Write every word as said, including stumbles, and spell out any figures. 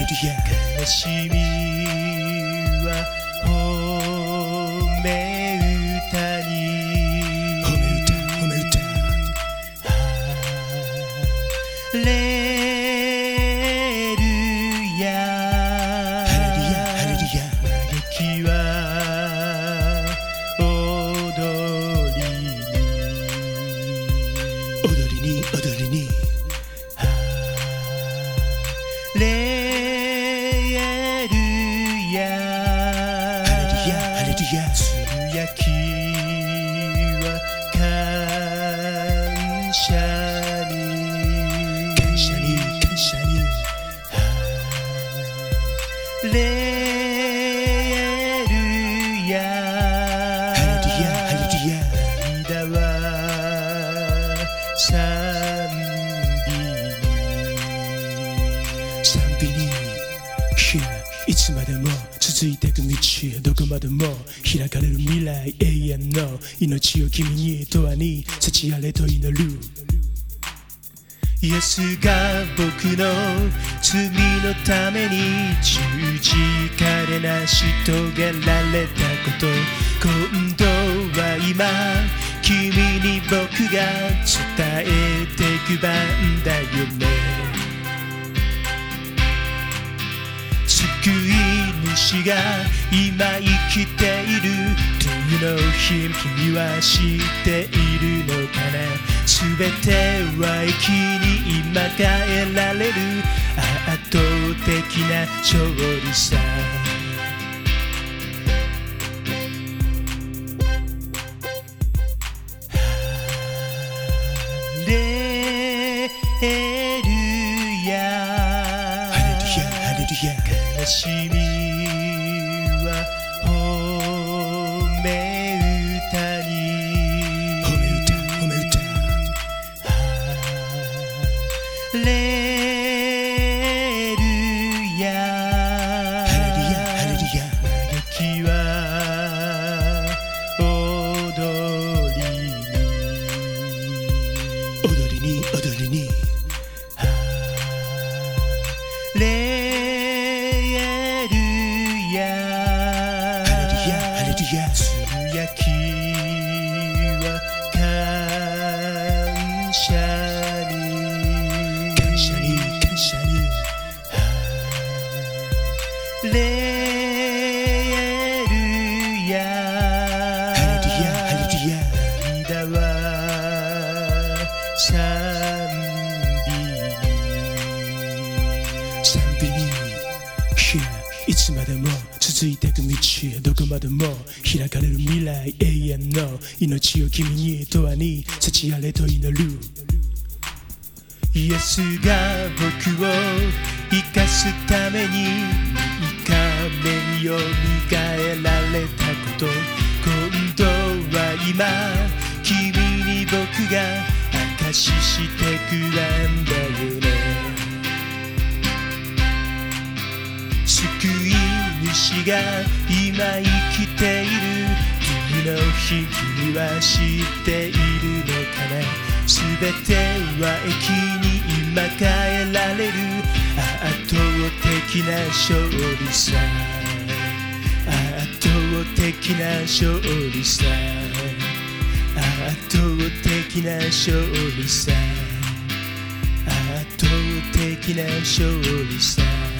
悲しみは褒め歌に褒め歌褒め歌ハレルヤハレルヤハレルヤ嘆きは踊りに踊りに踊りにハレルヤハレルヤハレルヤつぶやきは感謝に感謝に感謝にハレルヤハレルヤハレルヤ涙は賛賛美にいつまでも続いてく道どこまでも開かれる未来永遠の命を君に永遠に幸あれと祈るイエスが僕の罪のために十字架で成し遂げられたこと今度は今君に僕が伝えてく番だよね救い主が今生きているというのを君は知っているのかな全ては一気に今変えられる圧倒的な勝利さハレルヤハレルヤハレルヤ悲しみは褒め歌に褒め歌褒め歌ハレルヤハレルヤハレルヤ嘆きは踊りに踊りに踊りにハレルヤハレルヤハレルヤつぶやきは感謝に感謝に感謝にハレルヤハレルヤハレルヤ涙は賛賛美にいつまでも続いてく道どこまでも開かれる未来永遠の命を君に永遠に幸あれと祈るイエスが僕を生かすために三日目によみがえられたこと今度は今君に僕が証ししてくんだよね救い主が今生きている次の日君は知っているのかな全ては一気に今変えられる圧倒的な勝利さ圧倒的な勝利さ圧倒的な勝利さ圧倒的な勝利さ